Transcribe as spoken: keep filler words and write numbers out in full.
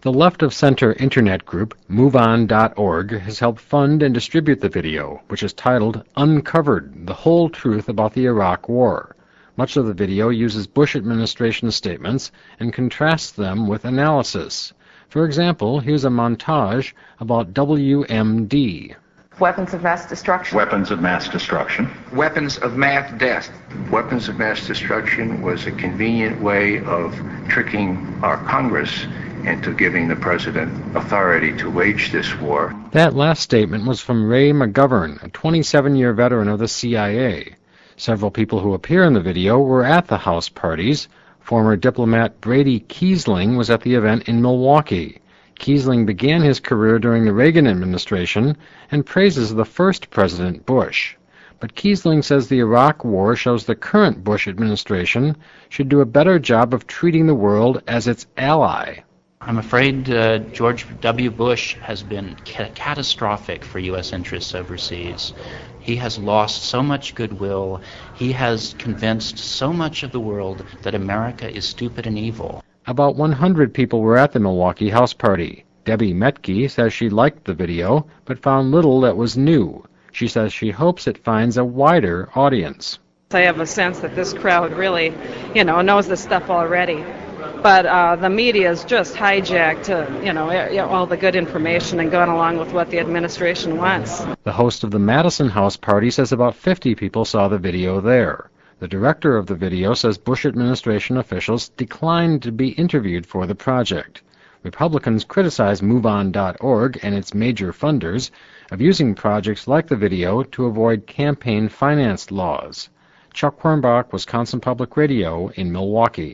The left-of-center internet group move on dot org has helped fund and distribute the video, which is titled Uncovered, the Whole Truth About the Iraq War. Much of the video uses Bush administration statements and contrasts them with analysis. For example, here's a montage about W M D. Weapons of mass destruction. Weapons of mass destruction. Weapons of mass death. Weapons of mass destruction was a convenient way of tricking our Congress into giving the president authority to wage this war. That last statement was from Ray McGovern, a twenty-seven-year veteran of the C I A. Several people who appear in the video were at the House parties. Former diplomat Brady Kiesling was at the event in Milwaukee. Kiesling began his career during the Reagan administration and praises the first President Bush. But Kiesling says the Iraq War shows the current Bush administration should do a better job of treating the world as its ally. I'm afraid uh, George W. Bush has been ca- catastrophic for U S interests overseas. He has lost so much goodwill. He has convinced so much of the world that America is stupid and evil. About one hundred people were at the Milwaukee House party. Debbie Metke says she liked the video, but found little that was new. She says she hopes it finds a wider audience. I have a sense that this crowd really, you know, knows this stuff already. But uh, the media is just hijacked, uh, you know, all the good information and going along with what the administration wants. The host of the Madison House party says about fifty people saw the video there. The director of the video says Bush administration officials declined to be interviewed for the project. Republicans criticize move on dot org and its major funders of using projects like the video to avoid campaign finance laws. Chuck Quirmbach, Wisconsin Public Radio in Milwaukee.